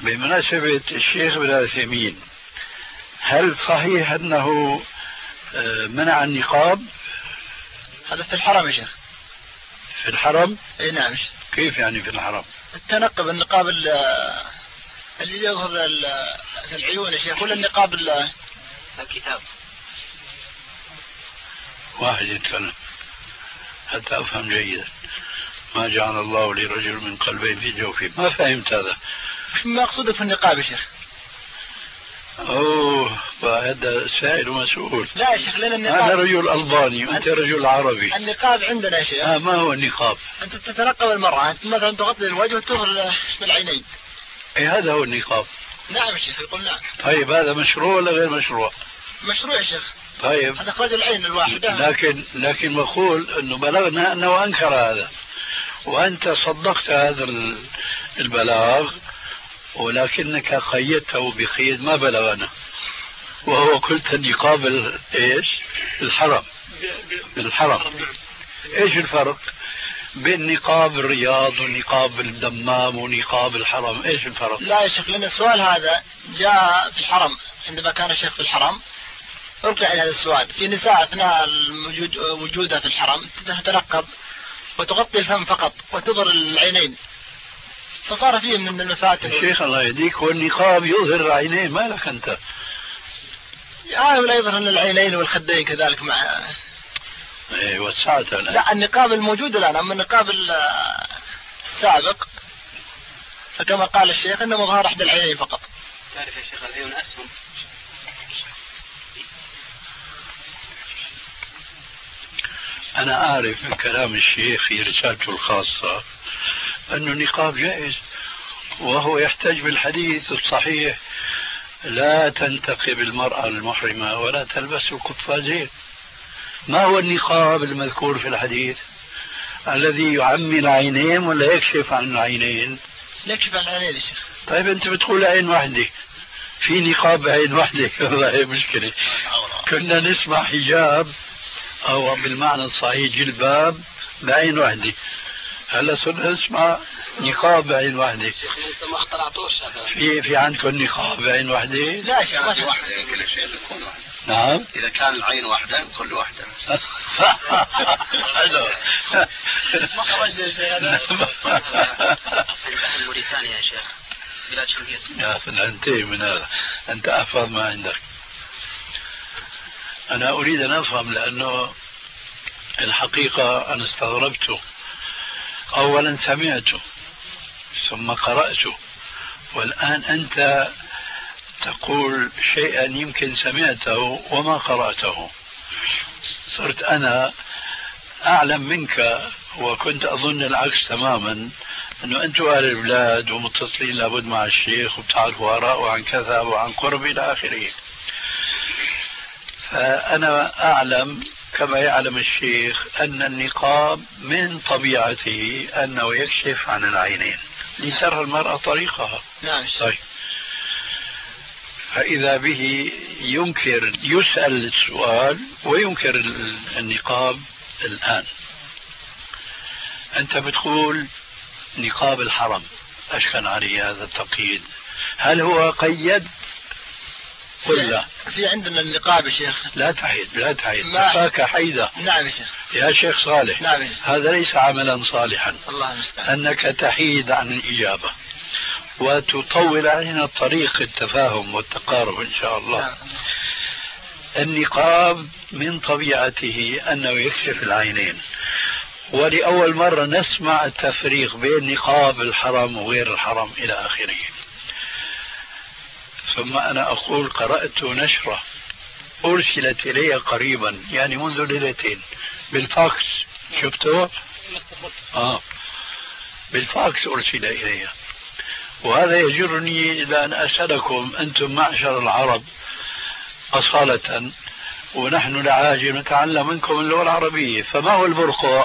بمناسبة الشيخ ابن عثيمين، هل صحيح أنه منع النقاب؟ هذا في الحرم يا شيخ. في الحرم؟ اي نعم. كيف يعني في الحرم؟ التنقب، النقاب اللي يظهر العيون يا شيخ، ولا النقاب الكتاب. واحد يتكلم حتى أفهم جيدا. ما جعل الله لرجل من قلبين في جوفه، ما فهمت هذا. ما أقصده في النقاب يا شيخ؟ أوه، هذا سائل ومسؤول. لا يا شيخ، لأن النقاب، أنا رجل ألباني وأنت رجل عربي. النقاب عندنا يا شيخ. ما هو النقاب؟ أنت تتنقب المرأة، أنت مثلا تغطي الوجه وتظهر العينين. إيه هذا هو النقاب. نعم يا شيخ، يقول نعم. طيب هذا مشروع ولا غير مشروع؟ مشروع يا شيخ. طيب هذا إخراج العين الواحدة. لكن بقول أنه بلغنا أنه أنكر هذا، وأنت صدقت هذا البلاغ، ولكنك قيدته بقيد ما بلغنا، وهو قلت النقاب ايش؟ الحرم. ايش الفرق بين نقاب الرياض ونقاب الدمام ونقاب الحرم؟ ايش الفرق؟ لا يا شيخ، لأن السؤال هذا جاء في الحرم، عندما كان الشيخ في الحرم ألقي على هذا السؤال. في نساء أثناء وجودها في الحرم تتنقب وتغطي الفم فقط وتظهر العينين، فصار فيه من المفاتن. الشيخ الله يهديك، والنقاب يظهر العينين، ما لك أنت؟ ولا يظهر العينين والخدين كذلك مع. ايه وسعتها الآن. لا، النقاب الموجود الآن، أما النقاب السابق فكما قال الشيخ إنه مظهر أحد العينين فقط. تعرف يا شيخ العيون أسهم. أنا أعرف من كلام الشيخ في رسالته الخاصة أن النقاب جائز، وهو يحتج بالحديث الصحيح: لا تنتقب المرأة المحرمة ولا تلبس القفازين. ما هو النقاب المذكور في الحديث؟ الذي يعمي العينين ولا يكشف عن العينين؟ يكشف عن العينين يا شيخ. طيب أنت بتقول عين واحدة، في نقاب عين واحدة. والله مشكلة. كنا نسمع حجاب أو بالمعنى الصحيح جلباب بعين واحدة، هلا صرنا نسمع نقاب بعين واحدة. ما اخترعتوش هذا. في عندكم نقاب بعين واحدة؟ لا يا شيخ، واحدة كل شيء يكون واحدة. نعم. إذا كان العين واحدة كل واحدة. ما خرج يا شيخ هذا. موريتانيا يا شيخ، بلاد شنقيط. يا انتهي من هذا، أنت أحفظ ما عندك. أنا أريد أن أفهم، لأنه الحقيقة أنا استغربته. أولا سمعته ثم قرأته، والآن أنت تقول شيئا يمكن سمعته وما قرأته. صرت أنا أعلم منك، وكنت أظن العكس تماما، أنه أنتم أهل البلاد ومتصلين لابد مع الشيخ وبتعرفوا آراءه عن كذا وعن قرب إلى آخره. فأنا أعلم كما يعلم الشيخ أن النقاب من طبيعته أنه يكشف عن العينين لترى المرأة طريقها. نعم. طيب، فإذا به ينكر، يسأل السؤال وينكر النقاب الآن. أنت بتقول نقاب الحرم أشكل عليه هذا التقييد، هل هو قيد ولا؟ في عندنا النقاب يا شيخ. لا تحيد كفاك حيدة. نعم يا شيخ. يا شيخ صالح. نعم. هذا ليس عملا صالحا. الله المستعان. أنك تحيد عن الإجابة وتطول علينا طريق التفاهم والتقارب إن شاء الله. نعم. النقاب من طبيعته أنه يكشف العينين، ولأول مرة نسمع التفريق بين نقاب الحرم وغير الحرم إلى آخره. ثم أنا أقول قرأت نشرة أرسلت إلي قريبا، يعني منذ ليلتين، بالفاكس. شفته؟ بالفاكس أرسل إلي. وهذا يجرني إلى أن أسألكم أنتم معشر العرب أصالة، ونحن العاجل نتعلم منكم اللغة العربية، فما هو البرقع؟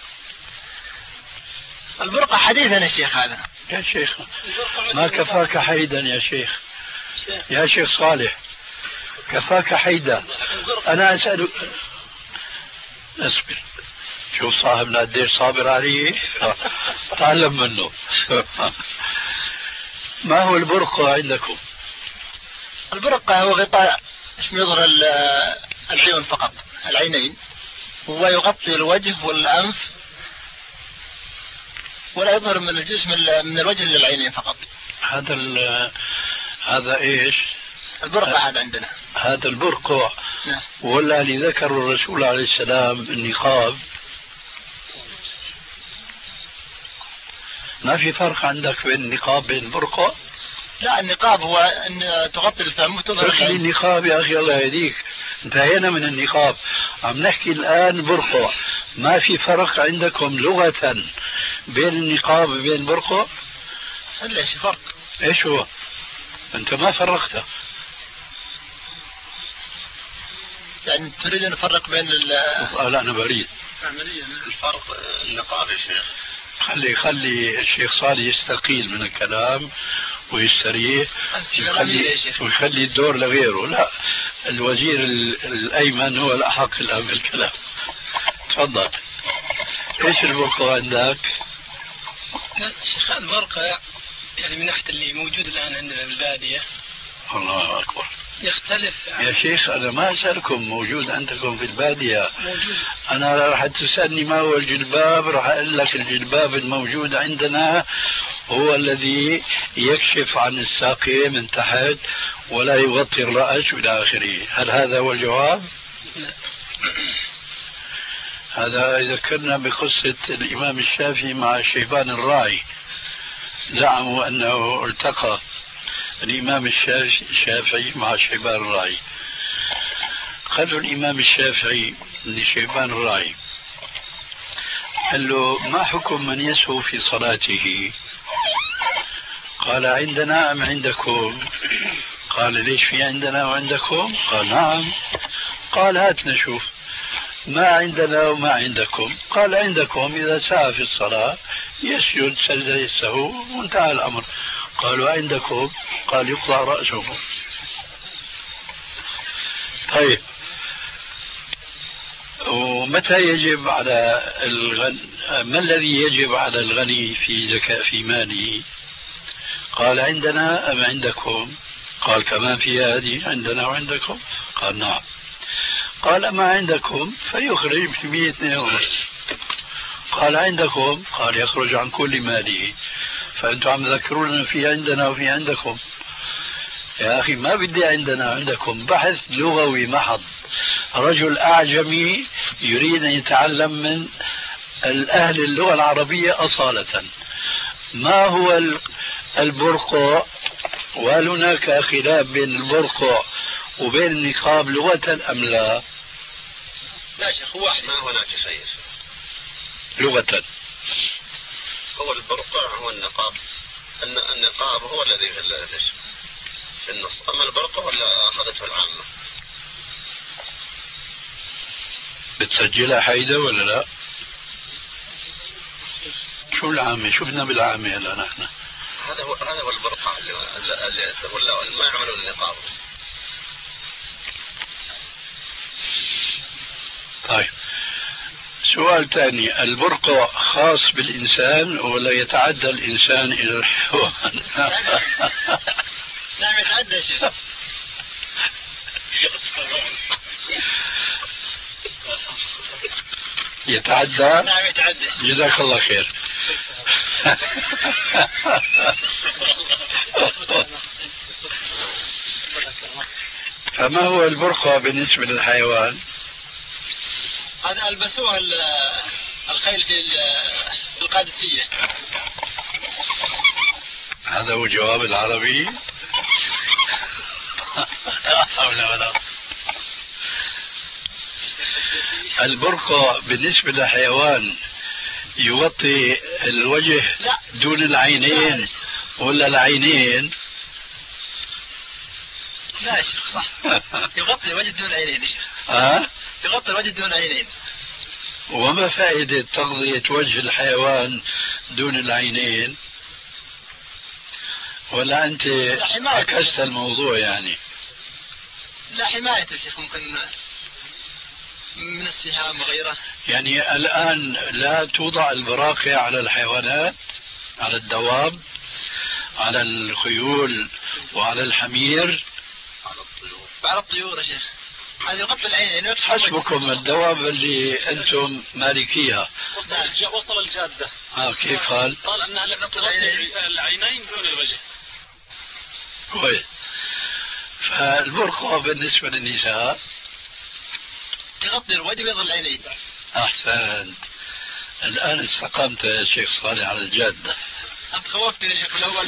البرقع حديثا يا شيخ. هذا يا شيخ ما كفاك حيدا يا شيخ، يا شيخ صالح كفاك حيدا. أنا أسأل، اصبر، شوف صاحبنا قديش صابر عليه، تعلم منه. ما هو البرقع عندكم؟ البرقع هو غطاء يظهر العيون فقط، العينين، ويغطي الوجه والأنف، ولا يظهر من الجسم من الوجه للعينين فقط. هذا ايش؟ البرقع هذا عندنا. هذا البرقع. نعم. ولا اللي ذكر الرسول عليه السلام النقاب؟ ما في فرق عندك بين النقاب وبين البرقع؟ لا، النقاب هو أن تغطي الفم وتظهر العين. النقاب يا أخي الله يهديك، انتهينا من النقاب، عم نحكي الآن برقع. ما في فرق عندكم لغة بين النقاب وبين البرقع؟ ليش فرق؟ ايش هو؟ انت ما فرقته. يعني تريد ان نفرق بين لا انا بريد عمليا الفرق النقاب يا شيخ. خلي الشيخ صالح يستقيل من الكلام ويستريح ويخلي الدور لغيره. لا، الوزير الأيمن هو الأحق الآن بالكلام. تفضل. ايش البرقع عندك؟ شيخ البرقع يعني من ناحية اللي موجود الآن عندنا بالبادية. الله أكبر. يختلف يا شيخ أنا ما أسألكم موجود عندكم في البادية. موجود. أنا راح تسألني ما هو الجلباب، راح أقول لك الجلباب الموجود عندنا هو الذي يكشف عن الساقين من تحت ولا يغطي الرأس إلى آخره. هل هذا هو الجواب؟ لا. هذا يذكرنا بقصة الإمام الشافعي مع شيبان الراعي. زعموا أنه التقى الإمام الشافعي مع شيبان الراعي. قالوا الإمام الشافعي لشيبان الراعي، قال له ما حكم من يسهو في صلاته؟ قال عندنا أم عندكم؟ قال ليش في عندنا وعندكم؟ قال نعم. قال هات نشوف ما عندنا وما عندكم. قال عندكم إذا سهى في الصلاة يسجد سجدة السهو وانتهى الأمر. قالوا عندكم؟ قال يقطع رأسه. طيب، ومتى يجب على ما الذي يجب على الغني في زكاة في ماله؟ قال عندنا أم عندكم؟ قال كمان في هذه عندنا وعندكم؟ قال نعم. قال أما عندكم فيخرج ب102 قال عندكم؟ قال يخرج عن كل ماله. فأنتم عم تذكرون في عندنا وفي عندكم. يا أخي ما بدي عندنا عندكم، بحث لغوي محض. رجل أعجمي يريد أن يتعلم من الأهل اللغة العربية أصالة ما هو البرقع، وهل هناك خلاف بين البرقع وبين النقاب لغة أم لا؟ لا شيخ، هو واحد، ما هناك شيء لغة. هو البرقع هو النقاب. النقاب هو الذي في النص، أما البرقع ولا أخذته العامة. بتسجلها حيدة ولا لا؟ شو العامة؟ شفنا بالعامة هلا نحن. هذا هو البرقع اللي ما يعملون النقاب. طيب، سؤال ثاني، البرقع خاص بالإنسان ولا يتعدى الإنسان إلى الحيوان؟ نعم يتعدى شيء. يتعدى؟ نعم يتعدى. جزاك الله خير. فما هو البرقع بالنسبة للحيوان؟ هذا ألبسوها الخيل في القادسية. هذا هو جواب العربي. البرقع بالنسبة للحيوان يغطي الوجه دون العينين ولا العينين؟ لا يا شيخ صح، يغطي الوجه دون العينين يا شيخ. يغطي الوجه دون العينين. وما فائدة تغطية وجه الحيوان دون العينين؟ ولا أنت عكست الموضوع يعني؟ لا، حماية يا شيخ، ممكن من السهام وغيره. يعني الآن لا توضع البراقع على الحيوانات، على الدواب؟ على الخيول وعلى الحمير؟ على الطيور يا شيخ. هذا يغطي العين يعني. حسبكم الدواب اللي أنتم مالكيها. وصل الجادة. كيف قال؟ قال أنها لا تغطي العينين دون الوجه. كويس. فالبرقع بالنسبة للنساء تغطي الوجه ويظل العينين. أحسن. الآن استقمت يا شيخ صالح على الجادة. أنت خوفتني يا شيخ الأول.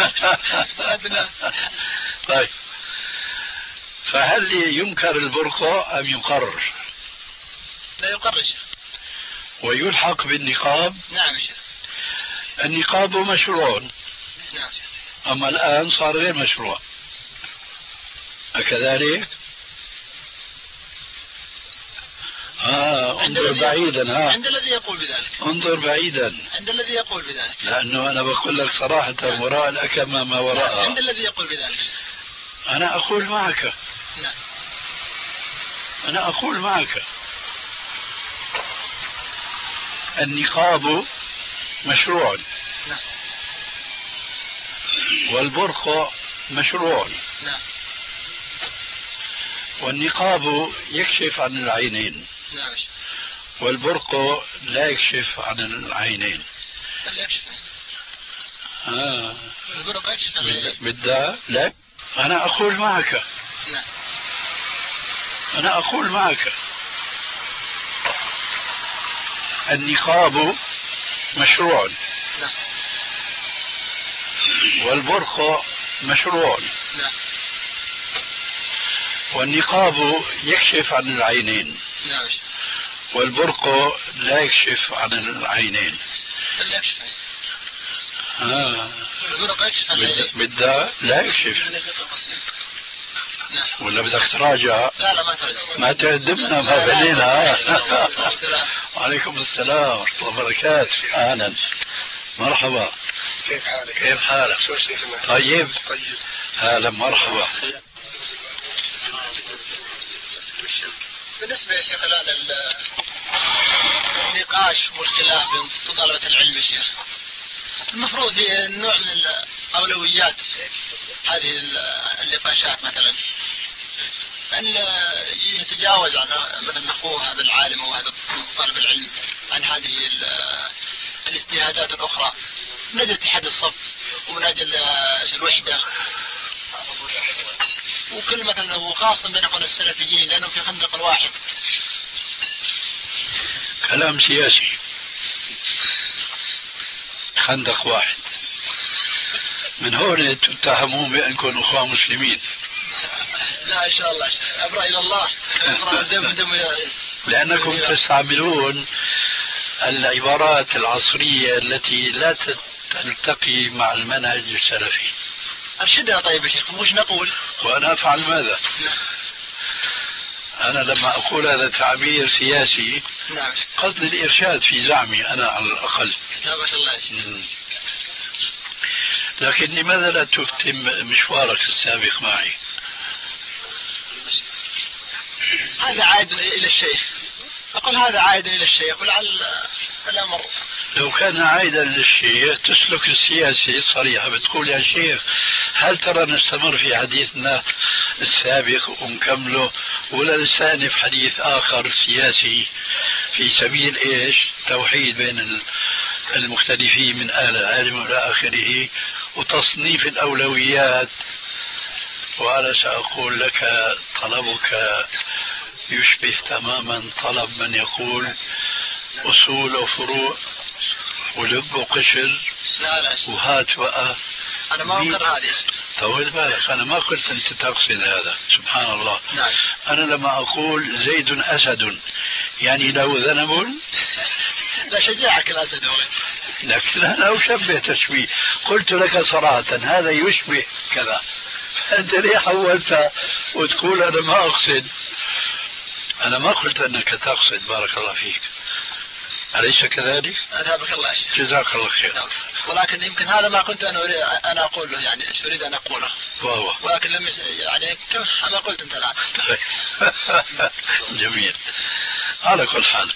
طيب، فهل ينكر البرقع أم يقر؟ لا يقر يا شيخ. ويلحق بالنقاب؟ نعم يا شيخ. النقاب مشروع. نعم شيخ. أما الآن صار غير مشروع، أكذلك؟ انظر بعيدا. عند الذي يقول بذلك. انظر بعيدا. عند الذي يقول بذلك. لأنه أنا بقول لك صراحة وراء الأكمة ما وراءها. عند الذي يقول بذلك. أنا أقول معك. نعم. أنا أقول معك. النقاب مشروع. نعم. والبرقع مشروع. نعم. والنقاب يكشف عن العينين. نعم. والبرقع لا يكشف عن العينين. لا يكشف. البرقع يكشف عن العينين. بدها لا. أنا أقول معك. نعم. أنا أقول معك. النقاب مشروع. نعم. والبرقع مشروع. نعم. والنقاب يكشف عن العينين. نعم. والبرقع لا يكشف عن العينين. لا يكشف. البرقع يكشف عن العينين. بدها لا يكشف. نعم. ولا بدك تراجع؟ لا ما تراجع. ما تهدمنا ما بنينا. وعليكم السلام ورحمة الله وبركاته. أهلا مرحبا. كيف حالك؟ كيف حالك؟ طيب. هلا مرحبا. بالنسبة يا شيخ الآن النقاش والخلاف بين طلبة العلم يا شيخ، المفروض في نوع من الأولويات هذه النقاشات مثلا أن يتجاوز عن مثلا أخوه هذا العالم أو هذا طالب العلم عن هذه الاجتهادات الأخرى من أجل اتحاد الصف ومن أجل الوحدة، وكل مثلا وخاصة بين أخوان السلفيين لأنهم في خندق واحد. كلام سياسي. خندق واحد. من هون تتهمون بأنكم أخوان مسلمين. لا إن شاء الله أبرأ إلى الله. لأنكم تستعملون العبارات العصرية التي لا تلتقي مع المنهج السلفي. أرشدنا طيب يا شيخ مش نقول. وأنا أفعل ماذا؟ أنا لما أقول هذا تعبير سياسي نعم. قصد الإرشاد في زعمي أنا على الأقل. لا ما شاء الله يا شيخ. لكن لماذا لا تختم مشوارك السابق معي؟ هذا عائد إلى الشيخ. أقول هذا عائد إلى الشيخ ولعل الأمر. لو كان عائدا للشيخ تسلك السياسي صريحة بتقول يا شيخ هل ترى نستمر في حديثنا السابق ونكمله ولا نستأنف حديث آخر سياسي في سبيل إيش؟ توحيد بين المختلفين من أهل العلم إلى آخره وتصنيف الأولويات. وأنا سأقول لك طلبك يشبه تماما طلب من يقول أصول وفروع ولب وقشر. لا وهات بقى. أنا ما أنكر هذه. طول بالك أنا ما قلت أنت تقصد هذا. سبحان الله. نعم. أنا لما أقول زيد أسد يعني له ذنب. لا شجاعك الأسد. لكن أنا أشبه تشبيه. قلت لك صراحة هذا يشبه كذا. أنت ليه حولت وتقول أنا ما أقصد؟ أنا ما قلت أنك تقصد. بارك الله فيك. أليس كذلك؟ أذهبك الله يا شيخ. جزاك الله خير. ولكن يمكن هذا ما كنت أنا أقوله يعني أريد أن أقوله. وهو. ولكن لم يعني كما قلت أنت الآن. جميل. على كل حال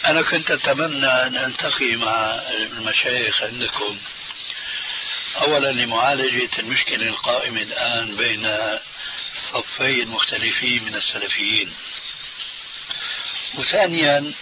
أنا كنت أتمنى أن ألتقي مع المشايخ عندكم أولا لمعالجة المشكلة القائمة الآن بين صفين مختلفين من السلفيين، وثانيا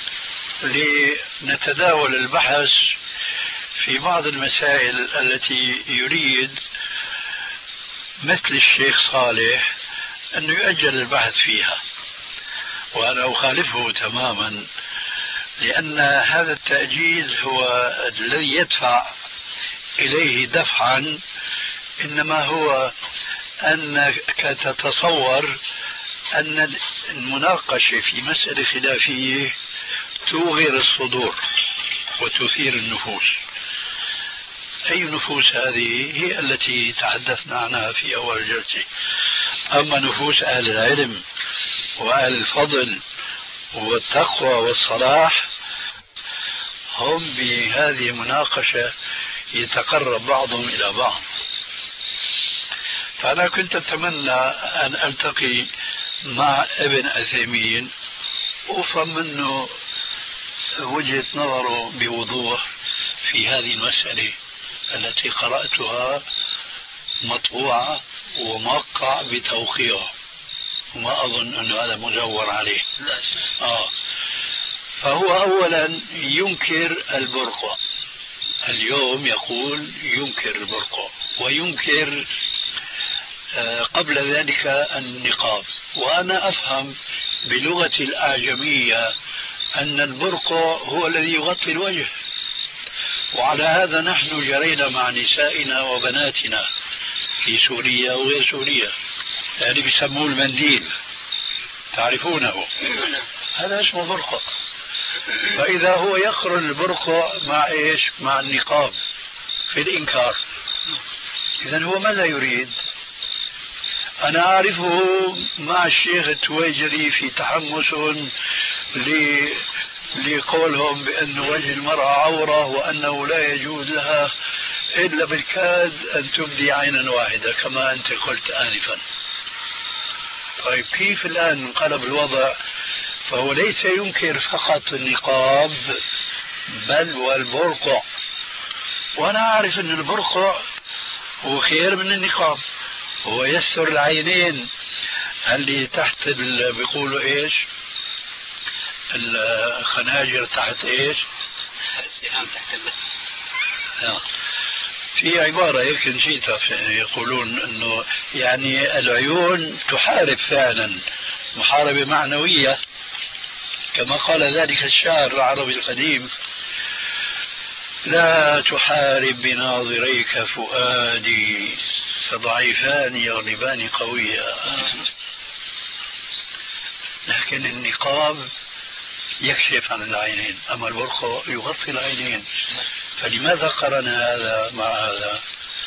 لنتداول البحث في بعض المسائل التي يريد مثل الشيخ صالح أن يؤجل البحث فيها، وأنا أخالفه تماما، لأن هذا التأجيل هو الذي يدفع إليه دفعا، إنما هو أنك تتصور أن المناقشة في مسألة خلافية توغر الصدور وتثير النفوس. أي نفوس هذه؟ هي التي تحدثنا عنها في أول الجلسة. أما نفوس أهل العلم وأهل الفضل والتقوى والصلاح هم بهذه المناقشة يتقرب بعضهم إلى بعض. فأنا كنت أتمنى أن ألتقي مع ابن عثيمين وأفهم منه وجهة نظره بوضوح في هذه المسألة التي قرأتها مطبوعة وموقع بتوقيعه، وما أظن أن هذا مزور عليه. فهو أولا ينكر البرقع، اليوم يقول ينكر البرقع، وينكر قبل ذلك النقاب. وأنا أفهم بلغة الأعجمية أن البرقع هو الذي يغطي الوجه، وعلى هذا نحن جرينا مع نسائنا وبناتنا في سوريا وغير سوريا، يعني بيسموه المنديل، تعرفونه، هذا اسمه برقع. فإذا هو يقرن البرقع مع إيش؟ مع النقاب في الإنكار، إذن هو ماذا يريد؟ أنا أعرفه مع الشيخ التويجري في تحمس لقولهم بأن وجه المرأة عورة وأنه لا يجوز لها إلا بالكاد أن تبدي عينا واحدة كما أنت قلت آنفا. طيب كيف الآن انقلب الوضع؟ فهو ليس ينكر فقط النقاب بل والبرقع، وأنا أعرف أن البرقع هو خير من النقاب، هو يستر العينين اللي تحت بيقولوا إيش الخناجر تحت إيش في عبارة هيك نسيتها، يقولون أنه يعني العيون تحارب فعلا محاربة معنوية كما قال ذلك الشاعر العربي القديم: لا تحارب بناظريك فؤادي فضعيفان يغلبان قويا. لكن النقاب يكشف عن العينين، أما البرقع يغطي العينين، فلماذا قرن هذا مع هذا؟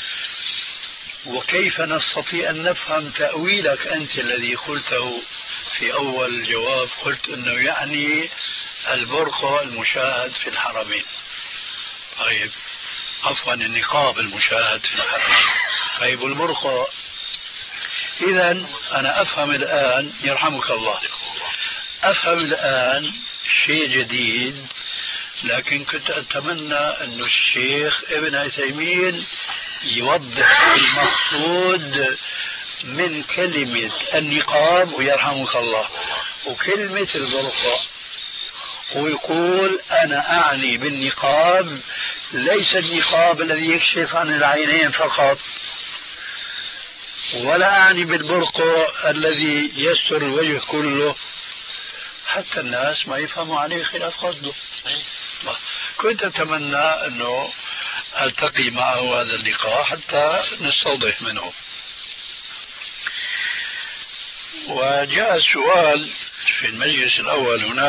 وكيف نستطيع أن نفهم تأويلك أنت الذي قلته في أول الجواب؟ قلت أنه يعني البرقع المشاهد في الحرمين. طيب عفوا النقاب المشاهد في الحرمين. طيب البرقع، إذن أنا أفهم الآن يرحمك الله، أفهم الآن شيء جديد، لكن كنت أتمنى أن الشيخ ابن عثيمين يوضح المقصود من كلمة النقاب ويرحمك الله وكلمة البرقع، ويقول أنا أعني بالنقاب ليس النقاب الذي يكشف عن العينين فقط، ولا أعني بالبرقع الذي يستر الوجه كله، حتى الناس ما يفهموا عليه خلاف قصده. كنت أتمنى أنه ألتقي معه هذا اللقاء حتى نستوضح منه. وجاء السؤال في المجلس الأول هناك